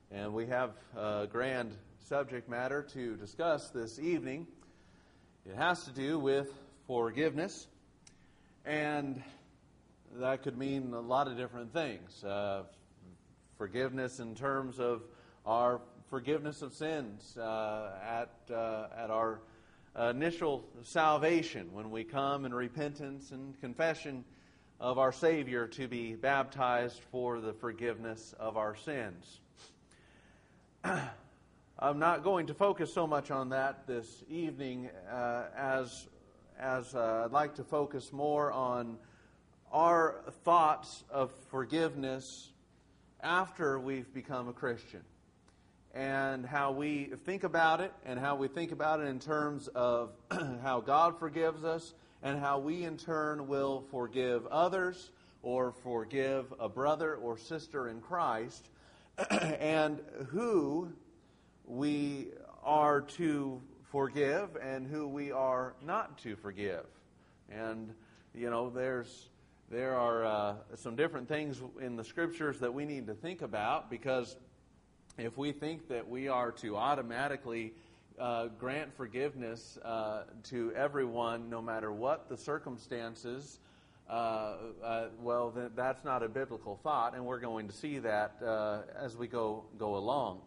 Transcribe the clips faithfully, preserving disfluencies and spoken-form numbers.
And we have a grand subject matter to discuss this evening. It has to do with forgiveness, and that could mean a lot of different things. Uh, forgiveness in terms of our forgiveness of sins uh, at uh, at our initial salvation, when we come in repentance and confession of our Savior to be baptized for the forgiveness of our sins. I'm not going to focus so much on that this evening uh, as as uh, I'd like to focus more on our thoughts of forgiveness after we've become a Christian, and how we think about it, and how we think about it in terms of how God forgives us, and how we in turn will forgive others or forgive a brother or sister in Christ, and who we are to forgive and who we are not to forgive. And, you know, there's there are uh, some different things in the Scriptures that we need to think about, because if we think that we are to automatically uh, grant forgiveness uh, to everyone, no matter what the circumstances, uh, uh, well, then that's not a biblical thought, and we're going to see that uh, as we go go along.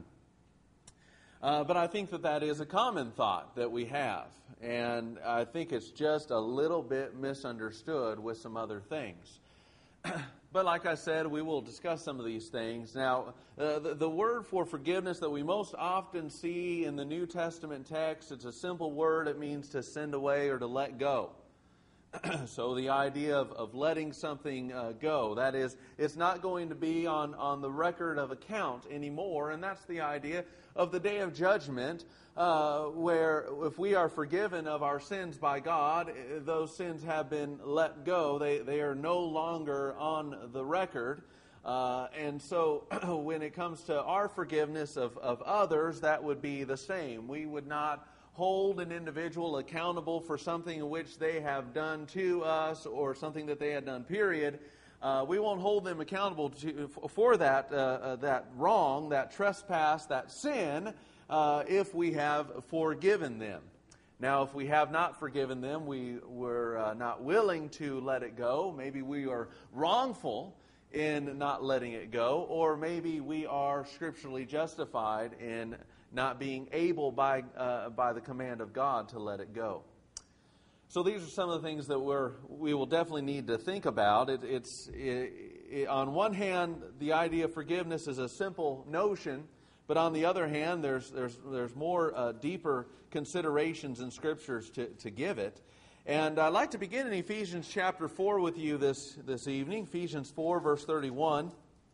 uh, but I think that that is a common thought that we have, and I think it's just a little bit misunderstood with some other things. But like I said, we will discuss some of these things. Now, uh, the, the word for forgiveness that we most often see in the New Testament text, it's a simple word. It means to send away or to let go. So the idea of, of letting something uh, go, that is, it's not going to be on, on the record of account anymore, and that's the idea of the day of judgment, uh, where if we are forgiven of our sins by God, those sins have been let go. They, they are no longer on the record. Uh, and so when it comes to our forgiveness of, of others, that would be the same. We would not hold an individual accountable for something in which they have done to us or something that they had done, period. Uh, we won't hold them accountable to, for that uh, uh, that wrong, that trespass, that sin, uh, if we have forgiven them. Now, if we have not forgiven them, we were uh, not willing to let it go. Maybe we are wrongful in not letting it go, or maybe we are scripturally justified in not being able by uh, by the command of God to let it go. So these are some of the things that we're we will definitely need to think about. It, it's it, it, on one hand, the idea of forgiveness is a simple notion, but on the other hand, there's there's there's more uh, deeper considerations in Scriptures to, to give it. And I'd like to begin in Ephesians chapter four with you this this evening. Ephesians four, verse thirty-one.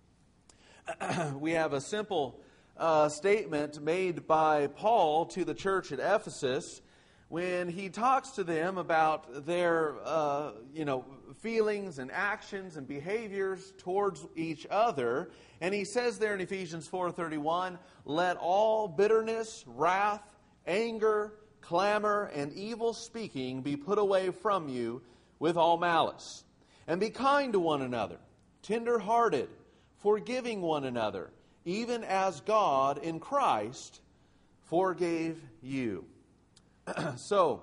We have a simple Uh, statement made by Paul to the church at Ephesus when he talks to them about their uh, you know, feelings and actions and behaviors towards each other. And he says there in Ephesians four thirty-one, "Let all bitterness, wrath, anger, clamor, and evil speaking be put away from you with all malice. And be kind to one another, tender-hearted, forgiving one another, even as God in Christ forgave you." So,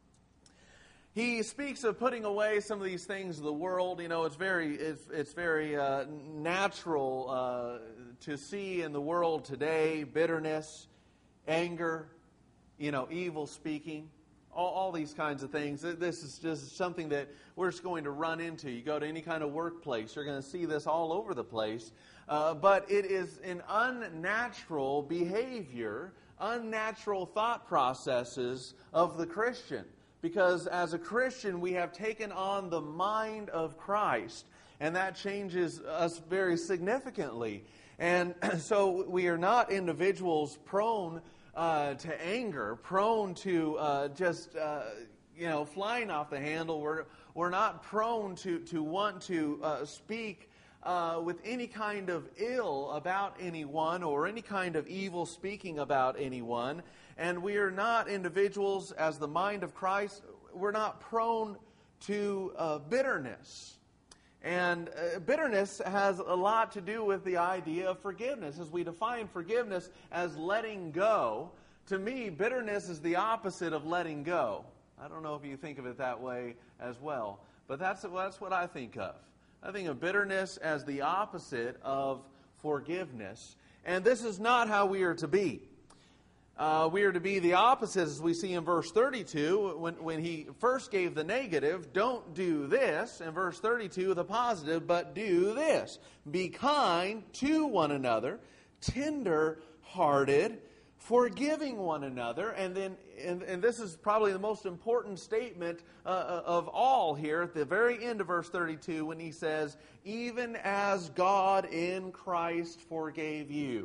he speaks of putting away some of these things of the world. You know, it's very it's, it's very uh, natural uh, to see in the world today bitterness, anger, you know, evil speaking, all, all these kinds of things. This is just something that we're just going to run into. You go to any kind of workplace, you're going to see this all over the place. Uh, but it is an unnatural behavior, unnatural thought processes of the Christian. Because as a Christian, we have taken on the mind of Christ, and that changes us very significantly. And so we are not individuals prone uh, to anger, prone to uh, just, uh, you know, flying off the handle. We're, we're not prone to, to want to uh, speak Uh, with any kind of ill about anyone or any kind of evil speaking about anyone. And we are not individuals, as the mind of Christ, we're not prone to uh, bitterness. And uh, bitterness has a lot to do with the idea of forgiveness. As we define forgiveness as letting go, to me, bitterness is the opposite of letting go. I don't know if you think of it that way as well, but that's, that's what I think of. I think of bitterness as the opposite of forgiveness. And this is not how we are to be. Uh, we are to be the opposite, as we see in verse thirty-two, when, when he first gave the negative, don't do this. In verse thirty-two, the positive, but do this. Be kind to one another, tender-hearted, forgiving one another. And then, and, and this is probably the most important statement uh, of all here at the very end of verse thirty-two, when he says, even as God in Christ forgave you.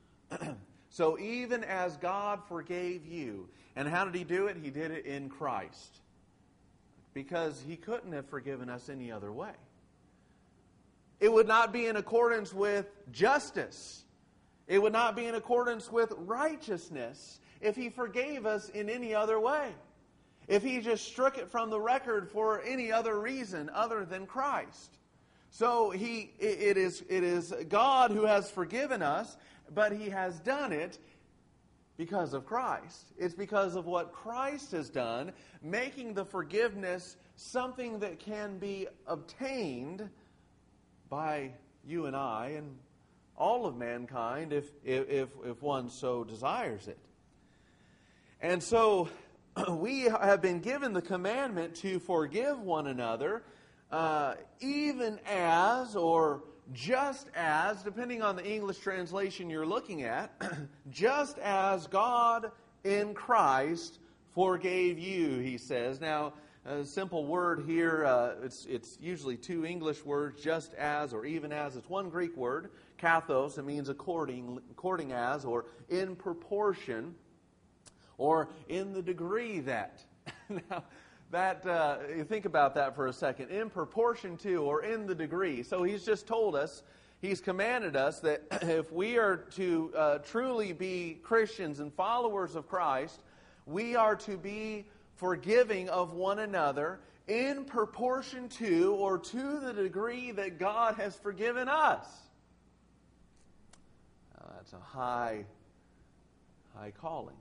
So even as God forgave you. And how did he do it? He did it in Christ. Because he couldn't have forgiven us any other way. It would not be in accordance with justice. It would not be in accordance with righteousness if he forgave us in any other way. If he just struck it from the record for any other reason other than Christ. So he, it is, it is God who has forgiven us, but he has done it because of Christ. It's because of what Christ has done, making the forgiveness something that can be obtained by you and I and all of mankind if, if, if one so desires it. And so we have been given the commandment to forgive one another, uh, even as, or just as, depending on the English translation you're looking at, just as God in Christ forgave you, he says. Now, a simple word here, uh, it's, it's usually two English words, just as or even as. It's one Greek word, kathos. It means according, according as, or in proportion, or in the degree that. Now, that uh, you think about that for a second. In proportion to, or in the degree. So he's just told us, he's commanded us that if we are to uh, truly be Christians and followers of Christ, we are to be forgiving of one another in proportion to, or to the degree that God has forgiven us. Now, that's a high, high calling.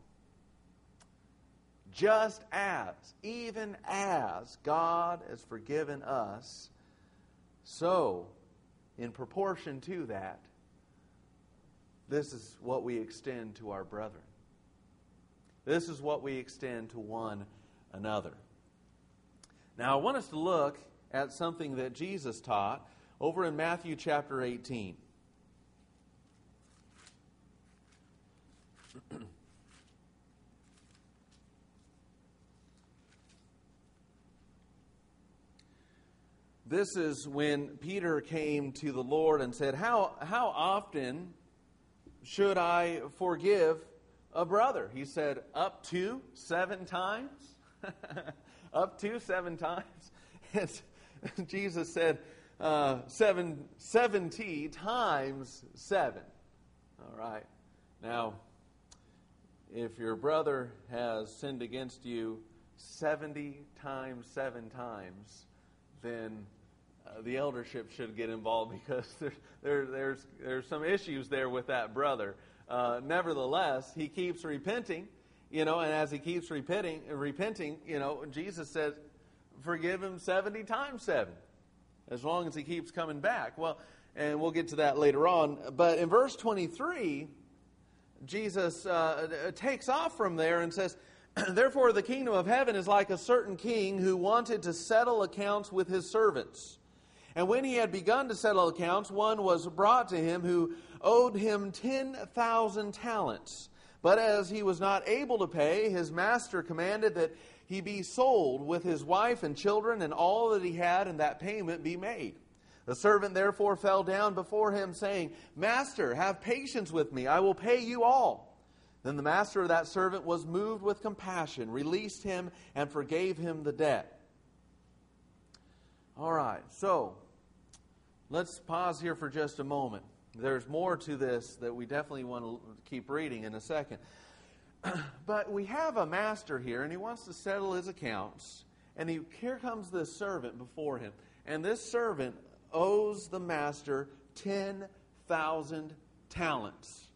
Just as, even as God has forgiven us, so, in proportion to that, this is what we extend to our brethren. This is what we extend to one another. Now, I want us to look at something that Jesus taught over in Matthew chapter eighteen. This is when Peter came to the Lord and said, How, how often should I forgive a brother? He said, up to seven times? Up to seven times? And Jesus said, uh, seven, seventy times seven. All right. Now, if your brother has sinned against you seventy times seven times, then uh, the eldership should get involved, because there, there, there's, there's some issues there with that brother. Uh, nevertheless, he keeps repenting, you know, and as he keeps repenting, repenting, you know, Jesus says, forgive him seventy times seven, as long as he keeps coming back. Well, and we'll get to that later on. But in verse twenty-three, Jesus uh, takes off from there and says, therefore the kingdom of heaven is like a certain king who wanted to settle accounts with his servants. And when he had begun to settle accounts, one was brought to him who owed him ten thousand talents. But as he was not able to pay, his master commanded that he be sold with his wife and children and all that he had, and that payment be made. The servant therefore fell down before him, saying, Master, have patience with me, I will pay you all. Then the master of that servant was moved with compassion, released him, and forgave him the debt. All right, so let's pause here for just a moment. There's more to this that we definitely want to keep reading in a second. But we have a master here, and he wants to settle his accounts. And he, here comes this servant before him. And this servant owes the master ten thousand talents.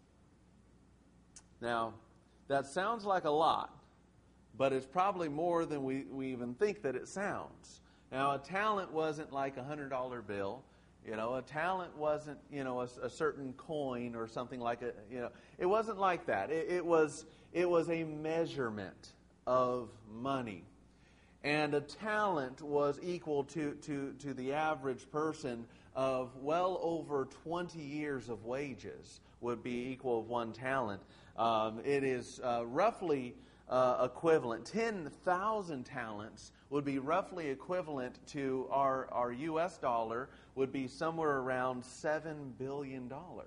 Now, that sounds like a lot, but it's probably more than we, we even think that it sounds. Now, a talent wasn't like a one hundred dollar bill. You know, a talent wasn't, you know, a, a certain coin or something like a, you know, it wasn't like that. It, it was it was a measurement of money. And a talent was equal to, to, to the average person of well over twenty years of wages would be equal of one talent. Um, it is uh, roughly uh, equivalent. ten thousand talents would be roughly equivalent to our, our U S dollar would be somewhere around seven billion dollars.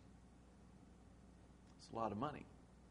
It's a lot of money.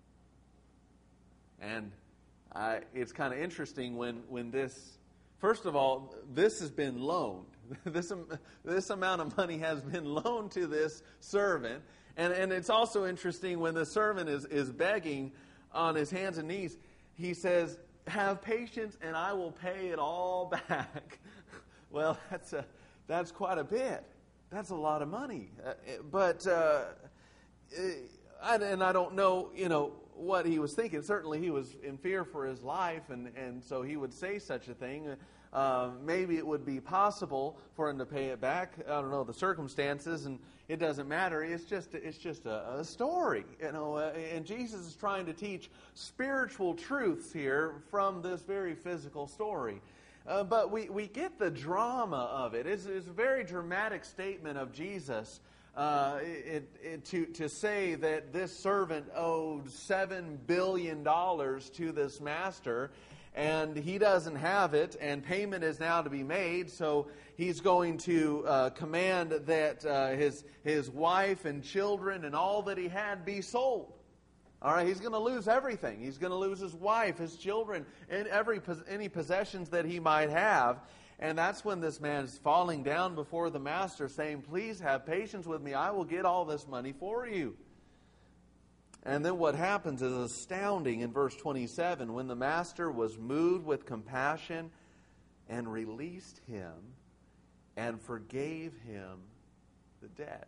And I, it's kind of interesting when, when this, first of all, this has been loaned. This, this amount of money has been loaned to this servant. And, and it's also interesting when the servant is, is begging on his hands and knees, he says, "Have patience and I will pay it all back." Well, that's a, that's quite a bit. That's a lot of money. Uh, but, uh, I, and I don't know, you know, what he was thinking. Certainly he was in fear for his life, and, and so he would say such a thing. Uh, maybe it would be possible for him to pay it back. I don't know the circumstances, and it doesn't matter. It's just it's just a, a story, you know. Uh, and Jesus is trying to teach spiritual truths here from this very physical story. Uh, but we, we get the drama of it. It's, it's a very dramatic statement of Jesus uh, it, it, to, to say that this servant owed seven billion dollars to this master, and he doesn't have it, and payment is now to be made, so he's going to uh, command that uh, his, his wife and children and all that he had be sold. All right, he's going to lose everything. He's going to lose his wife, his children, and every any possessions that he might have. And that's when this man is falling down before the master, saying, "Please have patience with me. I will get all this money for you." And then what happens is astounding in verse twenty-seven. When the master was moved with compassion and released him and forgave him the debt.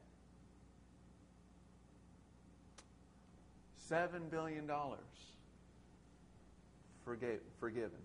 Seven billion dollars forgave, forgiven.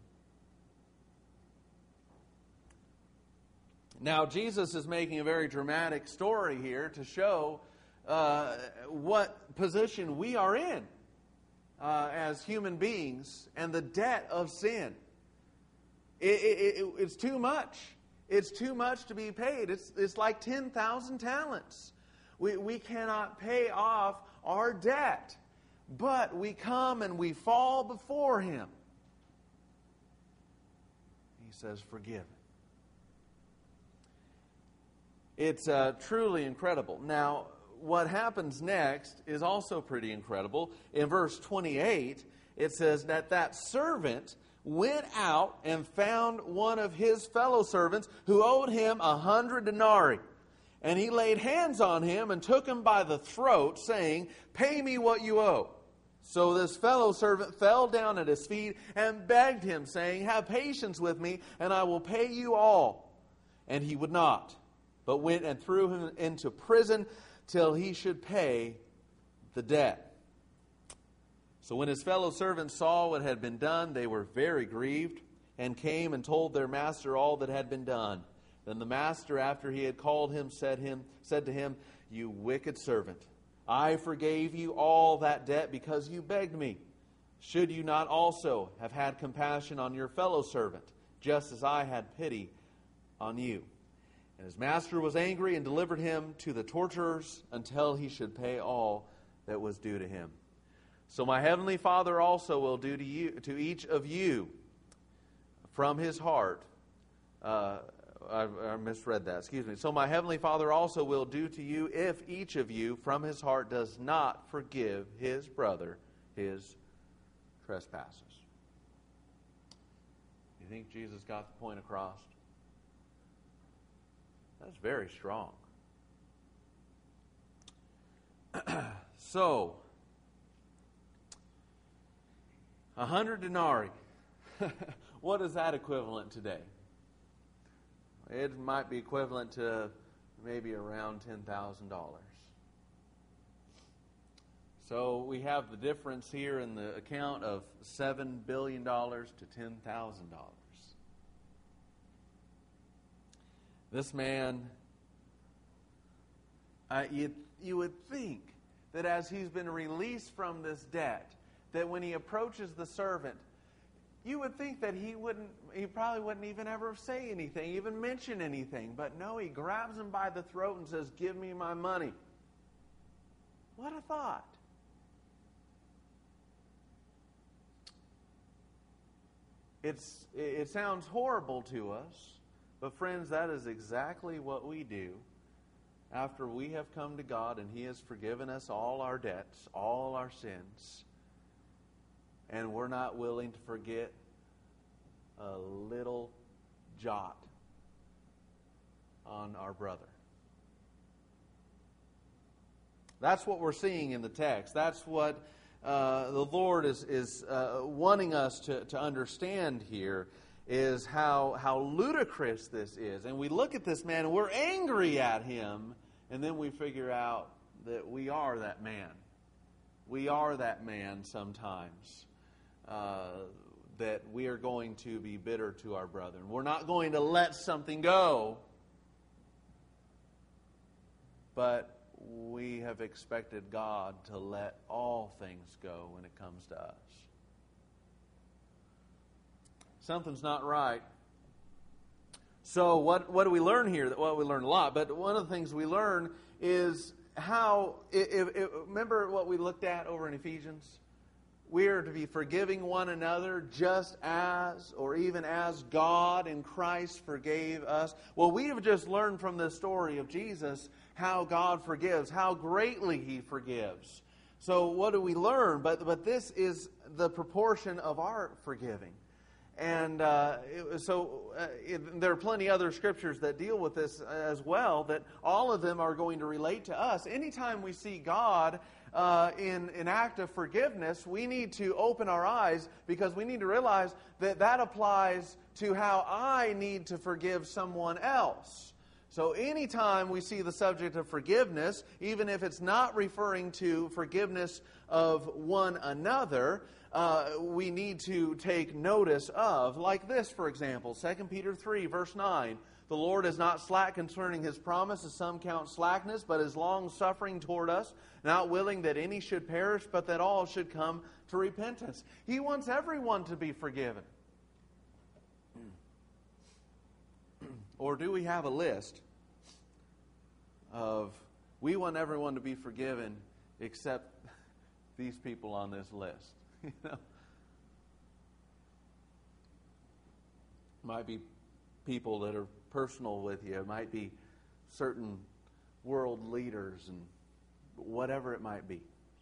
Now, Jesus is making a very dramatic story here to show uh, what position we are in uh, as human beings and the debt of sin. It, it, it, it's too much. It's too much to be paid. It's, it's like ten thousand talents. We, we cannot pay off our debt. But we come and we fall before Him. He says, "Forgive." It's uh, truly incredible. Now, what happens next is also pretty incredible. In verse twenty-eight, it says that that servant went out and found one of his fellow servants who owed him a hundred denarii. And he laid hands on him and took him by the throat, saying, "Pay me what you owe." So this fellow servant fell down at his feet and begged him, saying, "Have patience with me, and I will pay you all." And he would not, but went and threw him into prison till he should pay the debt. So when his fellow servants saw what had been done, they were very grieved, and came and told their master all that had been done. Then the master, after he had called him, said him said to him, "You wicked servant, I forgave you all that debt because you begged me. Should you not also have had compassion on your fellow servant, just as I had pity on you?" And his master was angry and delivered him to the torturers until he should pay all that was due to him. So my heavenly Father also will do to you, to each of you, from his heart. Uh, I, I misread that. Excuse me. So my heavenly Father also will do to you if each of you from his heart does not forgive his brother his trespasses. You think Jesus got the point across? That's very strong. So, a hundred denarii. What is that equivalent today? it might be equivalent to maybe around ten thousand dollars. So we have the difference here in the account of seven billion dollars to ten thousand dollars. This man, uh, you, you would think that as he's been released from this debt, that when he approaches the servant, you would think that he wouldn't, he probably wouldn't even ever say anything, even mention anything. But no, he grabs him by the throat and says, "Give me my money." What a thought. It's, it sounds horrible to us, but friends, that is exactly what we do after we have come to God and He has forgiven us all our debts, all our sins, and we're not willing to forget a little jot on our brother. That's what we're seeing in the text. That's what uh, the Lord is, is uh, wanting us to, to understand here, is how, how ludicrous this is. And we look at this man and we're angry at him, and then we figure out that we are that man. We are that man sometimes. Uh, that we are going to be bitter to our brother. And we're not going to let something go, but we have expected God to let all things go when it comes to us. Something's not right. So what, what do we learn here? Well, we learn a lot, but one of the things we learn is how, if, if, remember what we looked at over in Ephesians? We are to be forgiving one another just as, or even as God in Christ forgave us. Well, we have just learned from this story of Jesus how God forgives, how greatly He forgives. So what do we learn? But, but this is the proportion of our forgiving. And uh, it, so uh, it, there are plenty other scriptures that deal with this as well, that all of them are going to relate to us. Anytime we see God uh, in an act of forgiveness, we need to open our eyes, because we need to realize that that applies to how I need to forgive someone else. So anytime we see the subject of forgiveness, even if it's not referring to forgiveness of one another, Uh, we need to take notice of, like this, for example, Second Peter three, verse nine. The Lord is not slack concerning His promise, as some count slackness, but is long-suffering toward us, not willing that any should perish, but that all should come to repentance. He wants everyone to be forgiven. Or do we have a list of, we want everyone to be forgiven except these people on this list? You know, might be people that are personal with you. It might be certain world leaders and whatever it might be.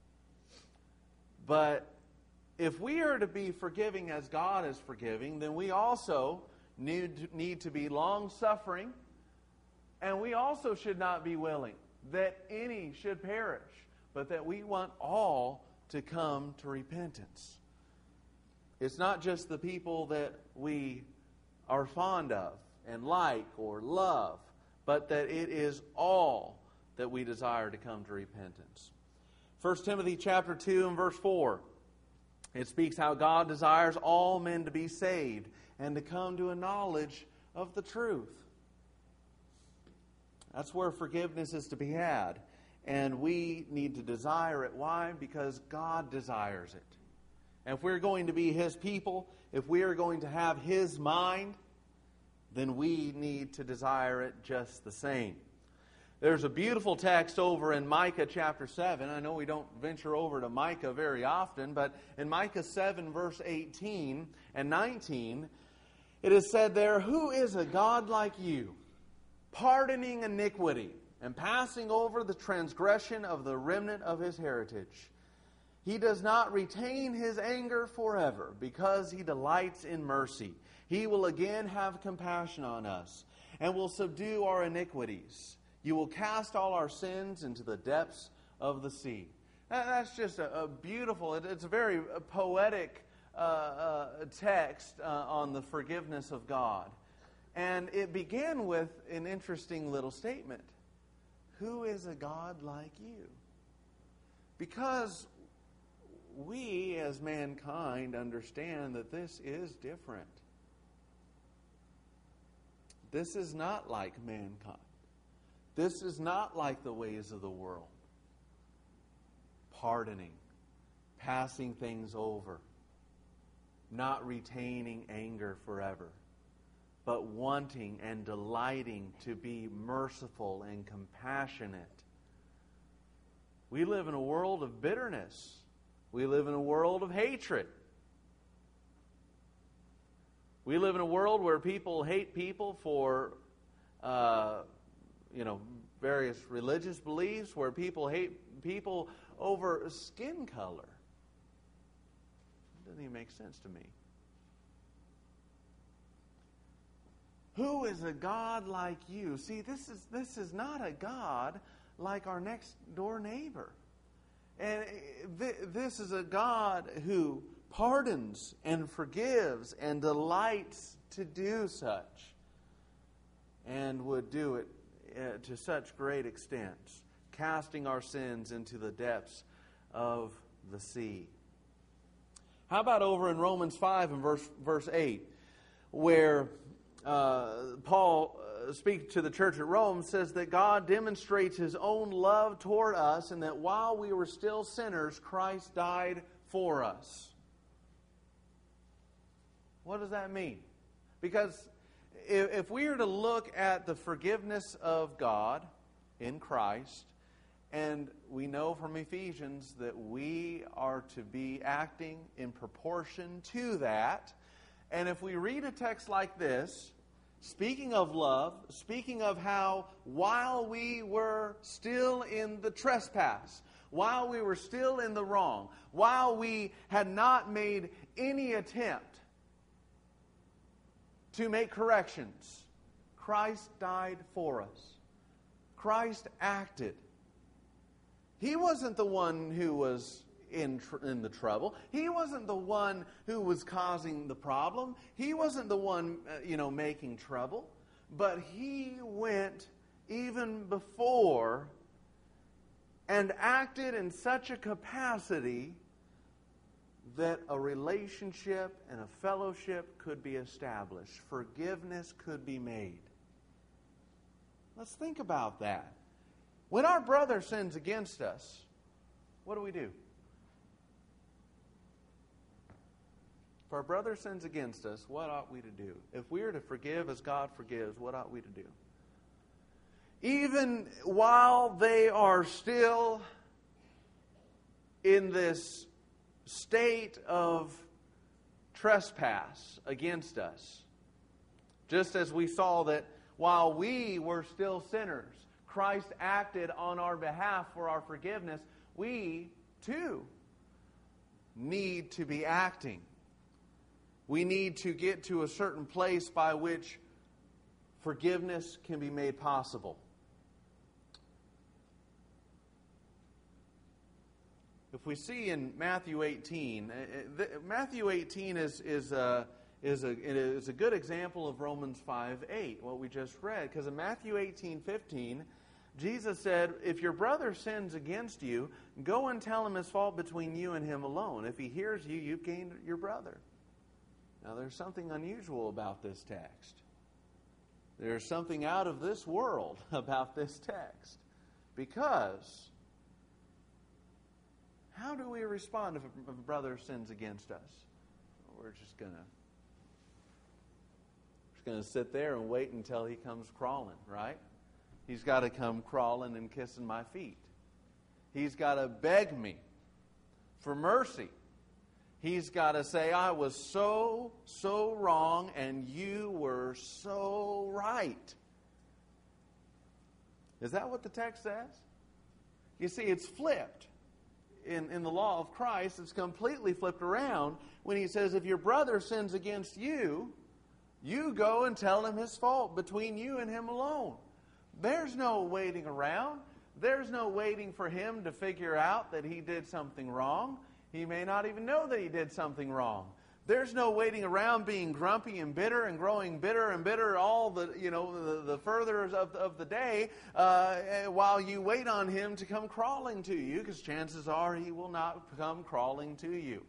But if we are to be forgiving as God is forgiving, then we also need, need to be long-suffering, and we also should not be willing that any should perish, but that we want all to come to repentance. It's not just the people that we are fond of and like or love, but that it is all that we desire to come to repentance. First Timothy chapter two and verse four, it speaks how God desires all men to be saved and to come to a knowledge of the truth. That's where forgiveness is to be had. And we need to desire it. Why? Because God desires it. And if we're going to be His people, if we are going to have His mind, then we need to desire it just the same. There's a beautiful text over in Micah chapter seven. I know we don't venture over to Micah very often, but in Micah seven, verse eighteen and nineteen, it is said there, "Who is a God like you, pardoning iniquity, and passing over the transgression of the remnant of His heritage? He does not retain His anger forever, because He delights in mercy. He will again have compassion on us, and will subdue our iniquities. You will cast all our sins into the depths of the sea." That's just a, a beautiful, it's a very poetic uh, uh, text uh, on the forgiveness of God. And it began with an interesting little statement. Who is a God like you? Because we as mankind understand that this is different. This is not like mankind. This is not like the ways of the world. Pardoning, passing things over, not retaining anger forever, but wanting and delighting to be merciful and compassionate. We live in a world of bitterness. We live in a world of hatred. We live in a world where people hate people for, uh, you know, various religious beliefs, where people hate people over skin color. It doesn't even make sense to me. Who is a God like you? See, this is this is not a God like our next door neighbor. And th- this is a God who pardons and forgives and delights to do such, and would do it uh, to such great extents, casting our sins into the depths of the sea. How about over in Romans five and verse verse eight, where uh, Paul uh, speaks to the church at Rome, says that God demonstrates His own love toward us, and that while we were still sinners, Christ died for us. What does that mean? Because if, if we are to look at the forgiveness of God in Christ, and we know from Ephesians that we are to be acting in proportion to that. And if we read a text like this, speaking of love, speaking of how while we were still in the trespass, while we were still in the wrong, while we had not made any attempt to make corrections, Christ died for us. Christ acted. He wasn't the one who was in tr- in the trouble. He wasn't the one who was causing the problem. He wasn't the one, uh, you know, making trouble. But He went even before and acted in such a capacity that a relationship and a fellowship could be established. Forgiveness could be made. Let's think about that. When our brother sins against us, what do we do? If our brother sins against us, what ought we to do? If we are to forgive as God forgives, what ought we to do? Even while they are still in this state of trespass against us, just as we saw that while we were still sinners, Christ acted on our behalf for our forgiveness, we too need to be acting. We need to get to a certain place by which forgiveness can be made possible. If we see in Matthew eighteen, Matthew eighteen is is a is a is a good example of Romans five eight, what we just read, because in Matthew eighteen fifteen, Jesus said, "If your brother sins against you, go and tell him his fault between you and him alone. If he hears you, you've gained your brother." Now, there's something unusual about this text. There's something out of this world about this text. Because how do we respond if a brother sins against us? We're just going to just going to sit there and wait until he comes crawling, right? He's got to come crawling and kissing my feet. He's got to beg me for mercy. He's got to say, I was so, so wrong and you were so right. Is that what the text says? You see, it's flipped. In, in the law of Christ, it's completely flipped around when he says, if your brother sins against you, you go and tell him his fault between you and him alone. There's no waiting around. There's no waiting for him to figure out that he did something wrong. He may not even know that he did something wrong. There's no waiting around being grumpy and bitter and growing bitter and bitter all the, you know, the, the further of, of the day uh, while you wait on Him to come crawling to you, because chances are He will not come crawling to you.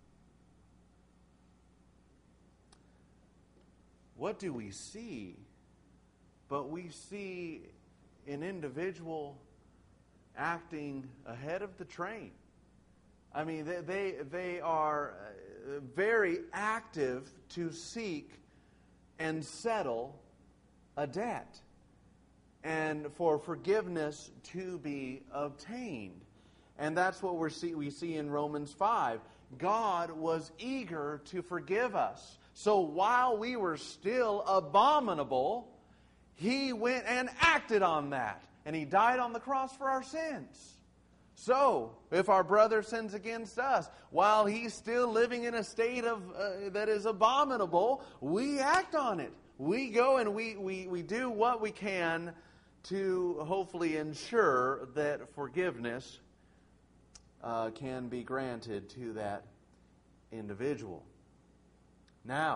What do we see? But we see an individual acting ahead of the train. I mean, they, they, they are very active to seek and settle a debt and for forgiveness to be obtained. And that's what we're see, we see in Romans five. God was eager to forgive us. So while we were still abominable, He went and acted on that. And He died on the cross for our sins. So, if our brother sins against us, while he's still living in a state of uh, that is abominable, we act on it. We go and we, we, we do what we can to hopefully ensure that forgiveness uh, can be granted to that individual. Now,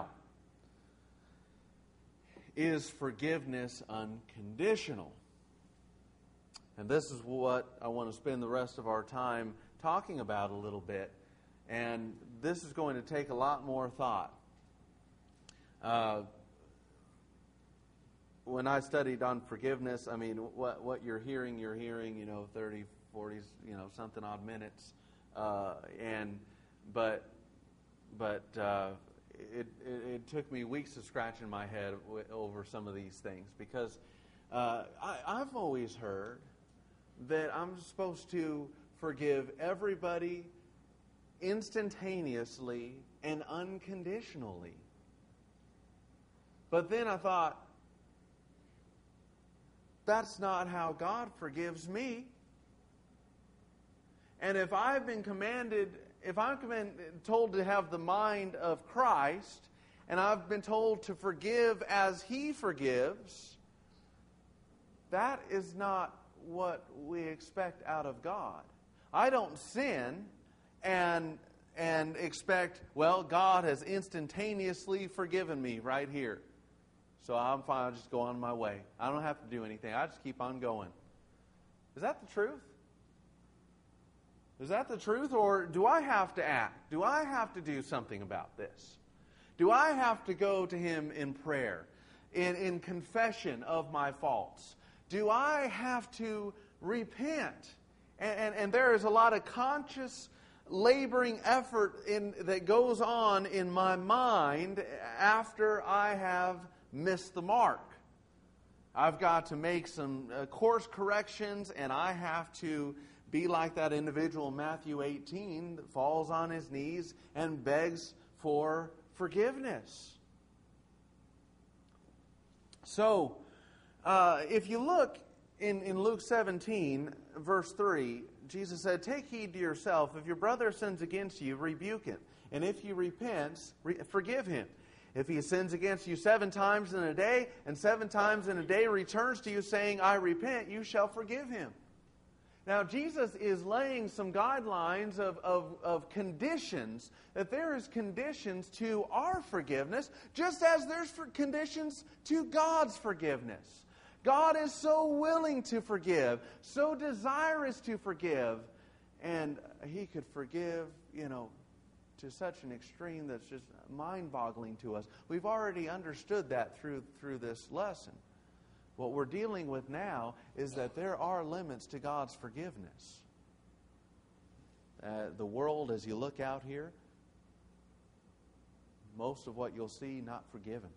is forgiveness unconditional? And this is what I want to spend the rest of our time talking about a little bit. And this is going to take a lot more thought. Uh, when I studied on forgiveness, I mean, what, what you're hearing, you're hearing, you know, thirty, forty, you know, something odd minutes. Uh, and, but, but uh, it, it, it took me weeks of scratching my head w- over some of these things. Because uh, I, I've always heard that I'm supposed to forgive everybody instantaneously and unconditionally. But then I thought, that's not how God forgives me. And if I've been commanded, if I'm commanded, told to have the mind of Christ, and I've been told to forgive as He forgives, that is not what we expect out of God. I don't sin and and expect, well, God has instantaneously forgiven me right here. So I'm fine, I'll just go on my way. I don't have to do anything. I just keep on going. Is that the truth? Is that the truth? Or do I have to act? Do I have to do something about this? Do I have to go to Him in prayer, in, in confession of my faults? Do I have to repent? And, and, and there is a lot of conscious, laboring effort in, that goes on in my mind after I have missed the mark. I've got to make some uh, course corrections, and I have to be like that individual in Matthew eighteen that falls on his knees and begs for forgiveness. So, Uh, if you look in, in Luke seventeen, verse three, Jesus said, "Take heed to yourself. If your brother sins against you, rebuke him. And if he repents, re- forgive him. If he sins against you seven times in a day, and seven times in a day returns to you saying, 'I repent,' you shall forgive him." Now, Jesus is laying some guidelines of, of, of conditions, that there is conditions to our forgiveness, just as there's for conditions to God's forgiveness. God is so willing to forgive, so desirous to forgive, and He could forgive, you know, to such an extreme that's just mind-boggling to us. We've already understood that through through this lesson. What we're dealing with now is that there are limits to God's forgiveness. Uh, the world, as you look out here, most of what you'll see, not forgiven.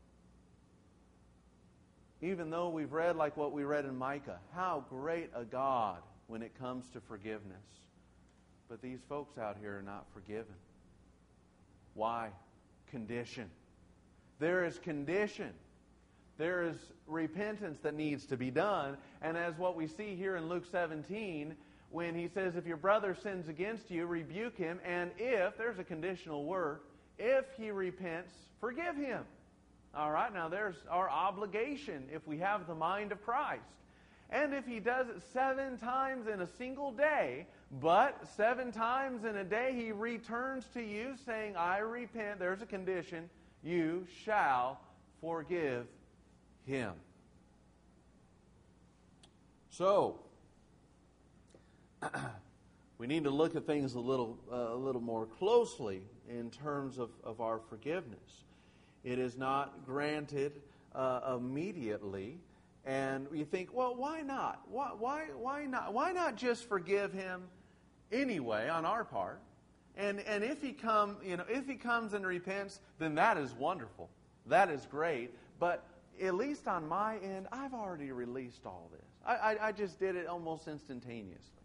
Even though we've read like what we read in Micah, how great a God when it comes to forgiveness. But these folks out here are not forgiven. Why? Condition. There is condition. There is repentance that needs to be done. And as what we see here in Luke seventeen, when He says, if your brother sins against you, rebuke him. And if, there's a conditional word, if he repents, forgive him. All right, now there's our obligation if we have the mind of Christ. And if he does it seven times in a single day, But seven times in a day he returns to you saying, I repent. There's a condition. You shall forgive him. So, we need to look at things a little, uh, a little more closely in terms of, of our forgiveness. It is not granted uh, immediately. And you think, well, why not? Why, why, why not? Why not just forgive him anyway on our part? And and if he come, you know, if he comes and repents, then that is wonderful. That is great. But at least on my end, I've already released all this. I, I, I just did it almost instantaneously.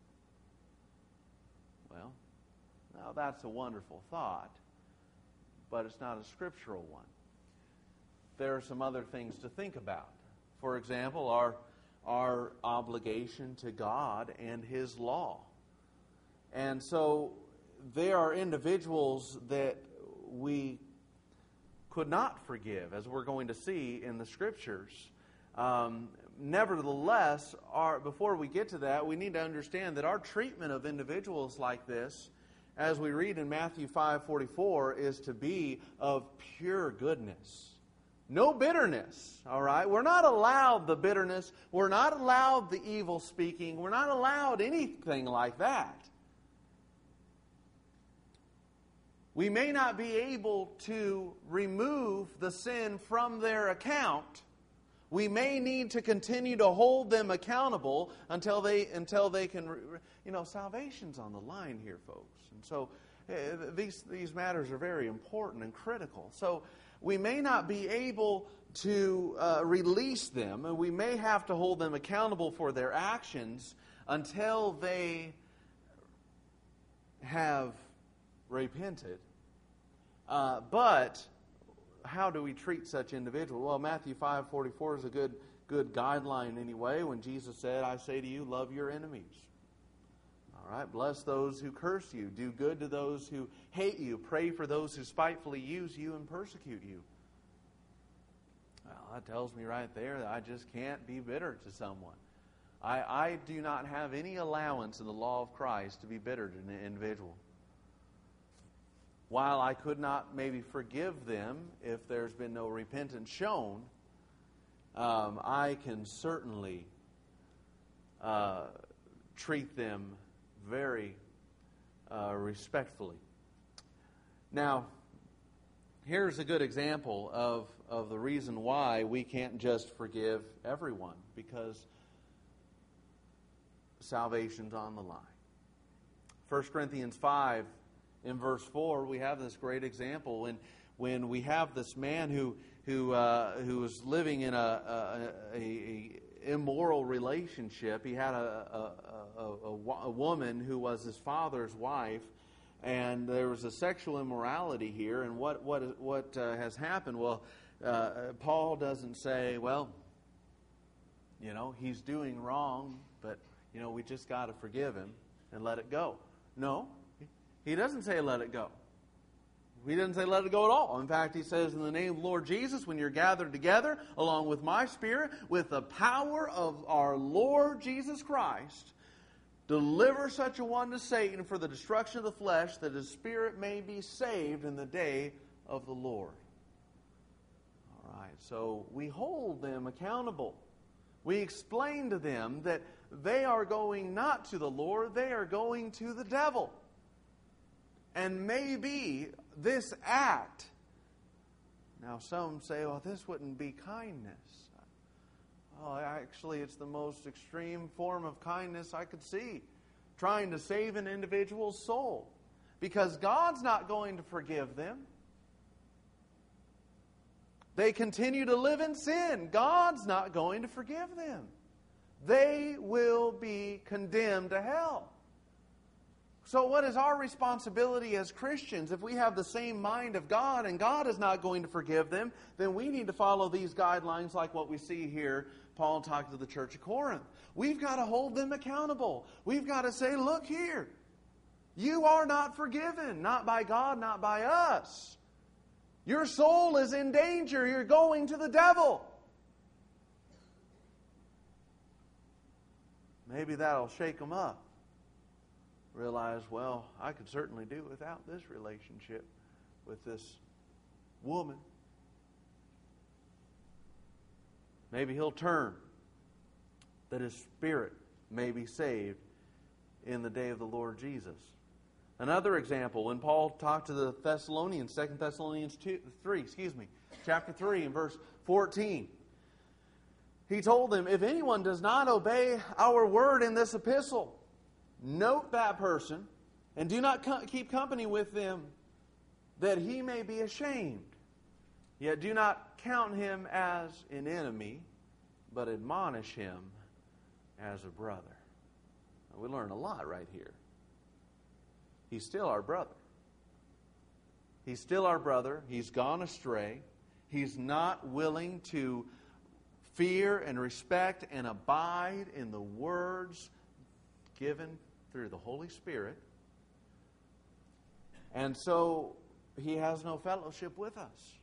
Well, now that's a wonderful thought, but it's not a scriptural one. There are some other things to think about. For example, our, our obligation to God and His law. And so there are individuals that we could not forgive, as we're going to see in the Scriptures. Um, nevertheless, our, before we get to that, we need to understand that our treatment of individuals like this, as we read in Matthew five forty-four, is to be of pure goodness. No bitterness, all right? We're not allowed the bitterness. We're not allowed the evil speaking. We're not allowed anything like that. We may not be able to remove the sin from their account. We may need to continue to hold them accountable until they until they can, you know, salvation's on the line here, folks. And so uh, these these matters are very important and critical. So we may not be able to uh, release them, and we may have to hold them accountable for their actions until they have repented. Uh, but how do we treat such individuals? Well, Matthew five forty-four is a good good guideline anyway, when Jesus said, I say to you, love your enemies. All right, bless those who curse you. Do good to those who hate you. Pray for those who spitefully use you and persecute you. Well, that tells me right there that I just can't be bitter to someone. I, I do not have any allowance in the law of Christ to be bitter to an individual. While I could not maybe forgive them if there's been no repentance shown, um, I can certainly uh, treat them very uh, respectfully. Now, here's a good example of, of the reason why we can't just forgive everyone, because salvation's on the line. First Corinthians five, in verse four, we have this great example when when we have this man who who uh, who was living in a, a, a, a immoral relationship. He had a a, a a woman who was his father's wife, and there was a sexual immorality here. And what what what uh, has happened? Well, uh, Paul doesn't say, well, you know, he's doing wrong, but you know, we just got to forgive him and let it go. No. He doesn't say let it go. He doesn't say let it go at all. In fact, he says, in the name of the Lord Jesus, when you're gathered together, along with my Spirit, with the power of our Lord Jesus Christ, deliver such a one to Satan for the destruction of the flesh, that his spirit may be saved in the day of the Lord. All right, so we hold them accountable. We explain to them that they are going not to the Lord, they are going to the devil. And maybe this act, now some say, well, this wouldn't be kindness. Oh, actually, it's the most extreme form of kindness I could see. Trying to save an individual's soul. Because God's not going to forgive them. They continue to live in sin. God's not going to forgive them. They will be condemned to hell. So what is our responsibility as Christians? If we have the same mind of God and God is not going to forgive them, then we need to follow these guidelines like what we see here. Paul talked to the church of Corinth. We've got to hold them accountable. We've got to say, look here. You are not forgiven. Not by God, not by us. Your soul is in danger. You're going to the devil. Maybe that'll shake them up. realize, well, I could certainly do without this relationship with this woman. Maybe he'll turn that his spirit may be saved in the day of the Lord Jesus. Another example, when Paul talked to the Thessalonians, Second Thessalonians two, three, excuse me, chapter three and verse fourteen. He told them, if anyone does not obey our word in this epistle, note that person and do not co- keep company with them, that he may be ashamed. Yet do not count him as an enemy, but admonish him as a brother. Now, we learn a lot right here. He's still our brother. He's still our brother. He's gone astray. He's not willing to fear and respect and abide in the words given through the Holy Spirit. And so he has no fellowship with us.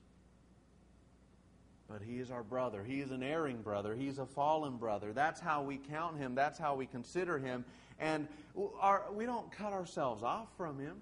But he is our brother. He is an erring brother. He's a fallen brother. That's how we count him. That's how we consider him. And our, we don't cut ourselves off from him.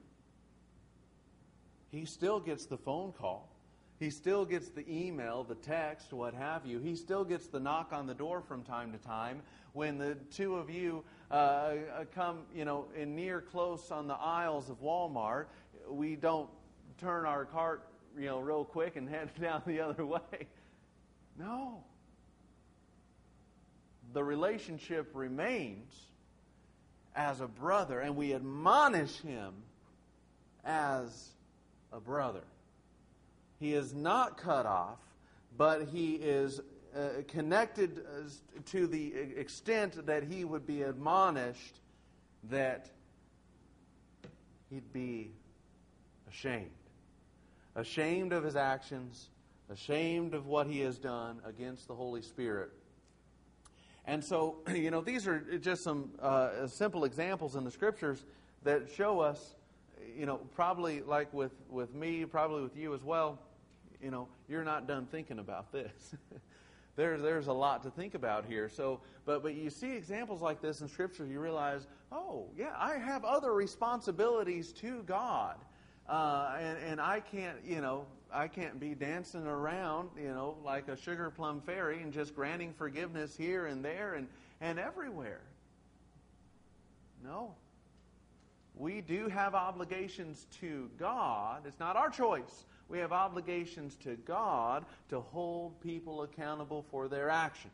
He still gets the phone call. He still gets the email, the text, what have you. He still gets the knock on the door from time to time. When the two of you uh, come, you know, in near close on the aisles of Walmart, we don't turn our cart, you know, real quick and head down the other way. No. The relationship remains as a brother, and we admonish him as a brother. He is not cut off, but he is uh, connected to the extent that he would be admonished that he'd be ashamed. Ashamed of his actions, ashamed of what he has done against the Holy Spirit. And so, you know, these are just some uh, simple examples in the Scriptures that show us, you know, probably like with, with me, probably with you as well, you know, you're not done thinking about this. there's there's a lot to think about here. So, but but you see examples like this in Scripture, you realize, oh, yeah, I have other responsibilities to God. Uh, and, and I can't, you know, I can't be dancing around, you know, like a sugar plum fairy and just granting forgiveness here and there and, and everywhere. No. We do have obligations to God. It's not our choice. We have obligations to God to hold people accountable for their actions.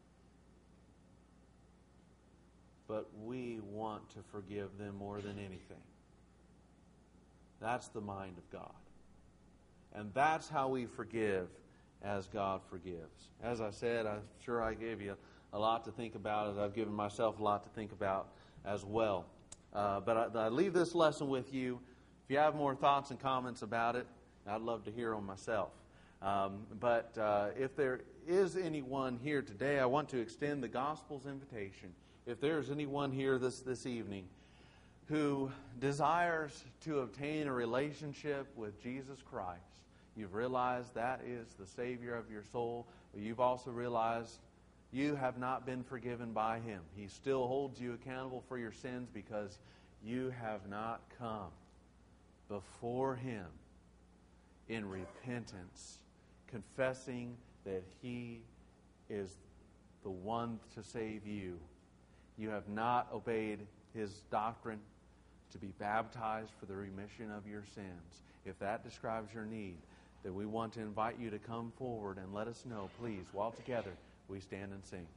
But we want to forgive them more than anything. That's the mind of God. And that's how we forgive as God forgives. As I said, I'm sure I gave you a lot to think about, as I've given myself a lot to think about as well. Uh, but I, I leave this lesson with you. If you have more thoughts and comments about it, I'd love to hear them myself. Um, but uh, if there is anyone here today, I want to extend the gospel's invitation. If there's anyone here this, this evening who desires to obtain a relationship with Jesus Christ, you've realized that is the Savior of your soul, but you've also realized you have not been forgiven by Him. He still holds you accountable for your sins because you have not come before Him in repentance, confessing that He is the one to save you. You have not obeyed His doctrine to be baptized for the remission of your sins. If that describes your need, then we want to invite you to come forward and let us know, please, while together we stand and sing.